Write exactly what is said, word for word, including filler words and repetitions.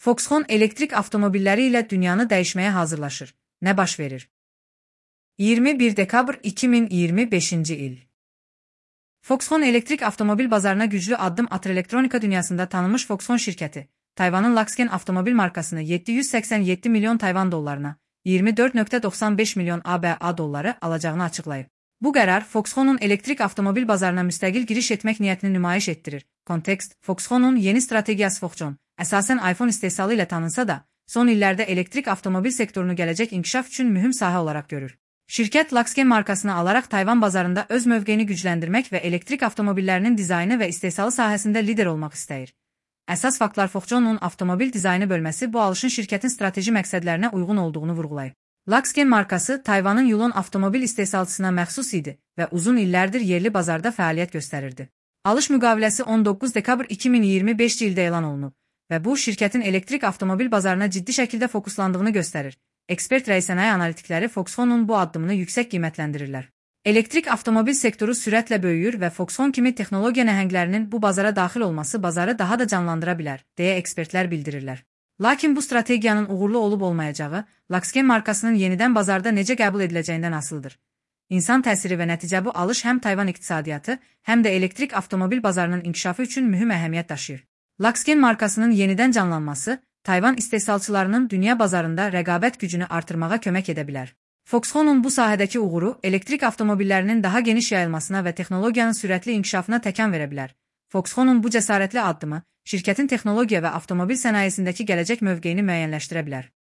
Foxconn elektrik avtomobilləri ilə dünyanı dəyişməyə hazırlaşır. Nə baş verir? iyirmi bir dekabr iki min iyirmi beşinci il. Foxconn elektrik avtomobil bazarına güclü addım atır. Elektronika dünyasında tanınmış Foxconn şirkəti, Tayvanın Luxgen avtomobil markasını yeddi yüz səksən yeddi milyon Tayvan dollarına, iyirmi dörd nöqtə doxsan beş milyon A B A dolları alacağını açıqlayıb. Bu qərar Foxconn'un elektrik avtomobil bazarına müstəqil giriş etmək niyyətini nümayiş etdirir. Kontekst, Foxconn'un yeni strategiyası Foxconn, əsasən iPhone istehsalı ilə tanınsa da, son illərdə elektrik avtomobil sektorunu gələcək inkişaf üçün mühüm sahə olaraq görür. Şirkət Luxgen markasını alaraq Tayvan bazarında öz mövqeyini gücləndirmək və elektrik avtomobillərinin dizaynı və istehsalı sahəsində lider olmaq istəyir. Əsas faktlar Foxconn'un avtomobil dizaynı bölməsi bu alışın şirkətin strateji məqsədlərinə uyğun olduğunu vurğulayıb. Luxgen markası Tayvanın Yulon avtomobil istehsalçısına məxsus idi və uzun illərdir yerli bazarda fəaliyyət göstərirdi. Alış müqaviləsi on doqquz dekabr iki min iyirmi beşinci ildə elan olunub və bu şirkətin elektrik avtomobil bazarına ciddi şəkildə fokuslandığını göstərir. Ekspert rəisənayi analitikləri Foxconn'un bu addımını yüksək qiymətləndirirlər. Elektrik avtomobil sektoru sürətlə böyüyür və Foxconn kimi texnologiya nəhənglərinin bu bazara daxil olması bazarı daha da canlandıra bilər, deyə ekspertlər bildirirlər. Lakin bu strategiyanın uğurlu olub olmayacağı, Luxgen markasının yenidən bazarda necə qəbul ediləcəyindən asılıdır. İnsan təsiri və nəticə bu alış həm Tayvan iqtisadiyyatı, həm də elektrik avtomobil bazarının inkişafı üçün mühüm əhəmiyyət daşıyır. Luxgen markasının yenidən canlanması, Tayvan istehsalçılarının dünya bazarında rəqabət gücünü artırmağa kömək edə bilər. Foxconn'un bu sahədəki uğuru elektrik avtomobillərinin daha geniş yayılmasına və texnologiyanın sürətli inkişafına təkan verə bilər. Foxconn'un bu cəsarətli addımı şirkətin texnologiya və avtomobil sənayesindəki gələcək mövqeyini müəyyənləşdirə bilər.